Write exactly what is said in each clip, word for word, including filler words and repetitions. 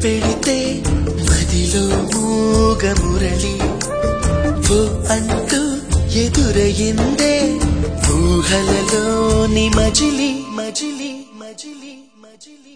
పెడితే మదిలో మూగ మురళి ఓ అంటూ ఎదురయిందే ఊహలలోని మజిలి మజిలి మజిలి మజిలి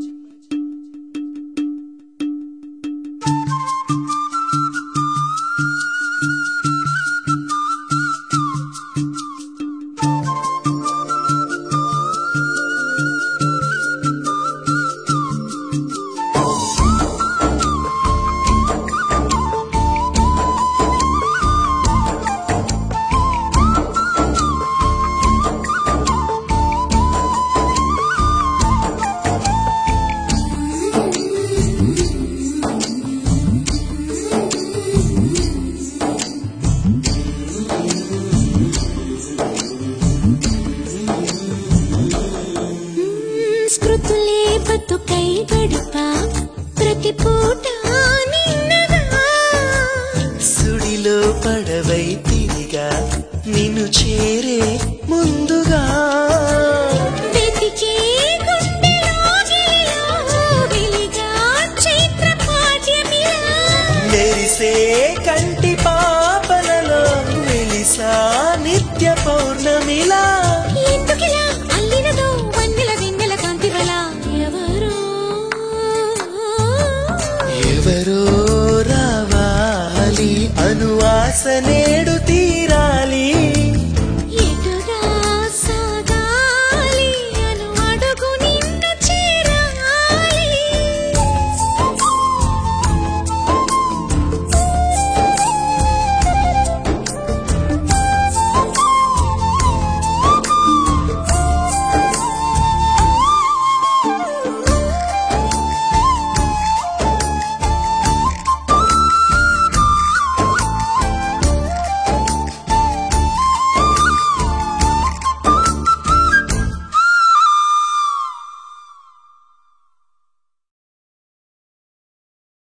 స్కృతులే బతుకై గడపా ప్రతి పూట నిన్నగా సుడిలో పడవై తిరిగా నిన్ను చేరే ముందుగా వెతికే గుండెలో గిలిలో వెలిగా చైత్ర పాఠ్యమిలా మెరిసే కంటి పాపలలో వెలిసా నిత్య పౌర్ణమిలా ఎందుకిలా అల్లినదో వన్నెల వెన్నెల కాంతివలా ఎవరో ఎవరో రావాలి అనువాస నేడు